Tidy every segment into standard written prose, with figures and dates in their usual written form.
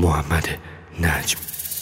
محمد نجم.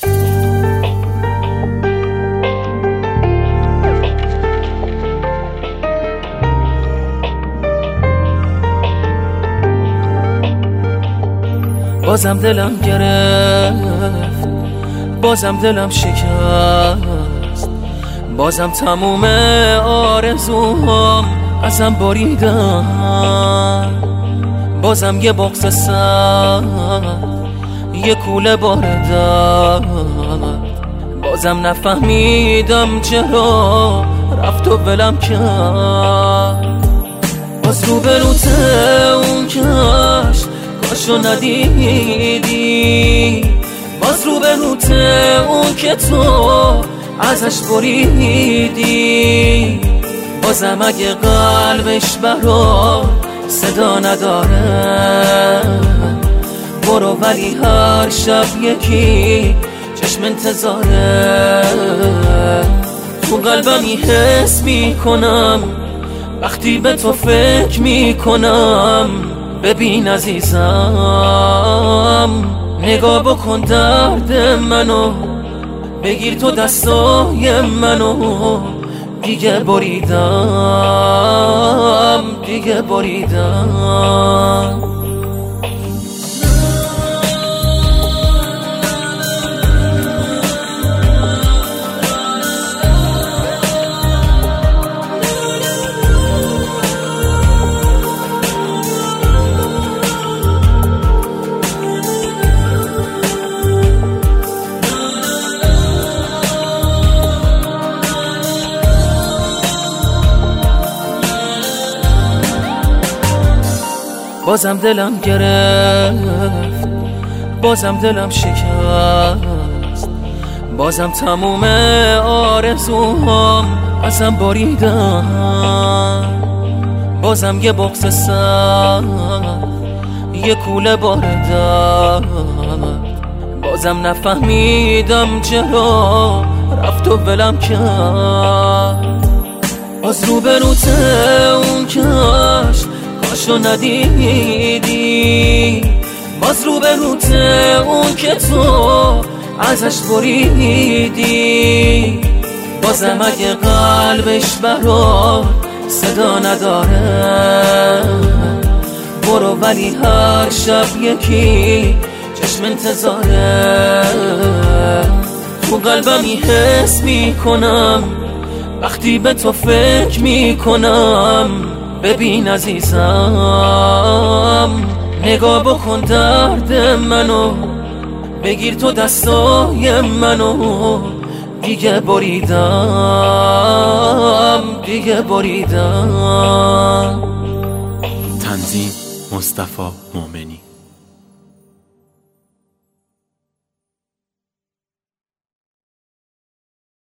بازم دلم گرفت، بازم دلم شکست، بازم تموم آرزوهام ازم بریدن، بازم یه بغض سر، یه کوله بار درد، بازم نفهمیدم چرا رفت و ولم کرد. باز روبروت اون کشت کاشو ندیدی، باز روبروت اون که تو ازش بریدی، بازم اگه قلبش برات صدا نداره برو، ولی هر شب یکی چشم انتظاره. تو قلبمی حس میکنم وقتی به تو فکر میکنم. ببین عزیزم، نگاه بکن درد منو، بگیر تو دستای منو، دیگه بریدم، دیگه بریدم. بازم دلم گرفت، بازم دلم شکست، بازم تموم آرزوهام ازم بریدن، بازم یه بغض سر، یه کوله بار درد، بازم نفهمیدم چرا رفت و ولم کرد. باز روبروت اون کشت کاشو ندیدی، باز روبروت اون که تو ازش بریدی، بازم اگه قلبش برات صدا نداره برو، ولی هر شب یکی چشم انتظاره. تو قلبمی حس میکنم وقتی به تو فکر میکنم. ببین عزیزم، نگاه بکن درد منو، بگیر تو دستای منو، دیگه بریدم، دیگه بریدم. تنظیم مصطفی مومنی.